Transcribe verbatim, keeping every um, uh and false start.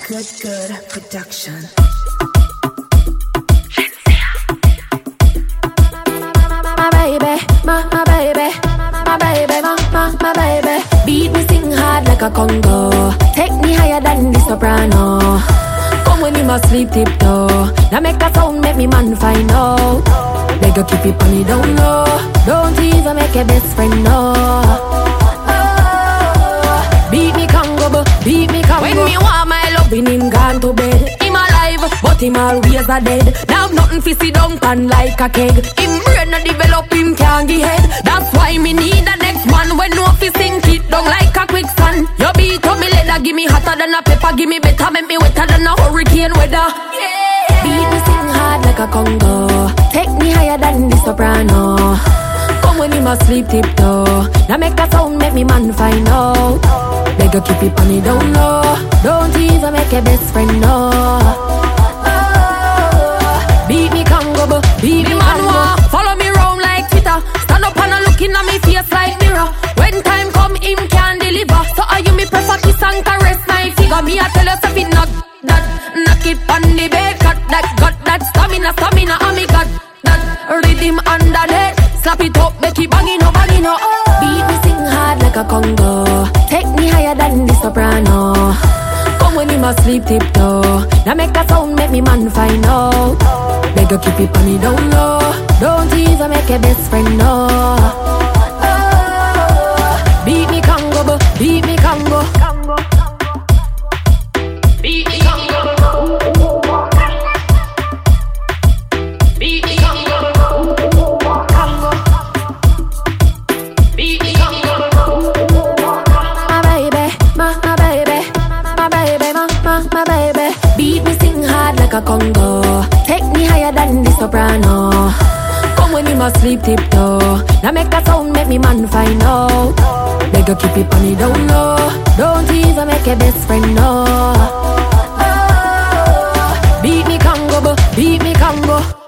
Good, good production. My baby, my, my baby, my baby, my, my, my baby. Beat me, sing hard like a Congo. Take me higher than the soprano. Come when you must sleep tiptoe. Now make a sound, make me man find out. Beg you keep it on the down low. Don't even make a best friend know. Oh, beat me Congo, but beat me Congo. When me want my loving, him gone to bed. Him alive, but him always a dead. Now nothing fi sit down pan like a keg. Him brain a develop, him can't get head. That's why me need a next man. When no fi sink it down like a quicksand. You beat up me leather, give me hotter than a pepper. Give me better, make me wetter than a hurricane weather. Yeah. Beat me sing hard like a Congo. Take me higher than the soprano. Come when you must sleep tiptoe. Now make a sound, make me man find out. Beg you keep it on the down low. Don't even make a best friend know. Oh, beat me Congo, but beat me man war. Follow me round like Twitter. Stand up and a looking at me face like mirror. When time come, him can deliver. So are you me prefer kiss and caress my figure? Me I tell you something not that. Knock it on the bed, cut that, got that stamina, stamina, and me got that rhythm under that. Slap it up, make it banging up, banging up. Oh. Beat me sing hard like a Congo. Take me higher than the soprano. Come when you must sleep tiptoe. Now make a sound, make me man find out. Beg you keep it on the down low. Don't even make a best friend know. Oh, beat me Congo, but beat me Congo. Beat me Congo. Beat me Congo. Beat me Congo. My baby, my, my baby, my baby, my, my, my baby. Beat me sing hard like a Congo. Take me higher than the soprano. Come when you must sleep tiptoe. Now make a sound, make me man find out. Beg you keep it on the down low. Don't even make a best friend know. Oh, beat me Congo, but beat me Congo.